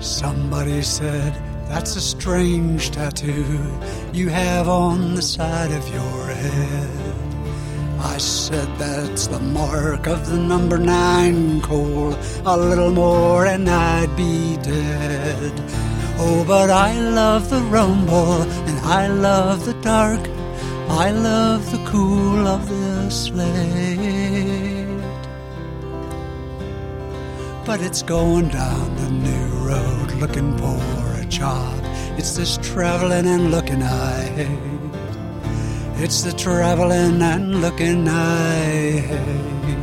Somebody said, that's a strange tattoo you have on the side of your head. I said, that's the mark of the number 9 Cole. A little more and I'd be dead. Oh, but I love the rumble and I love the dark. I love the cool of the slate. But it's going down the new road looking for a job. It's this traveling and looking I hate. It's the traveling and looking I hate.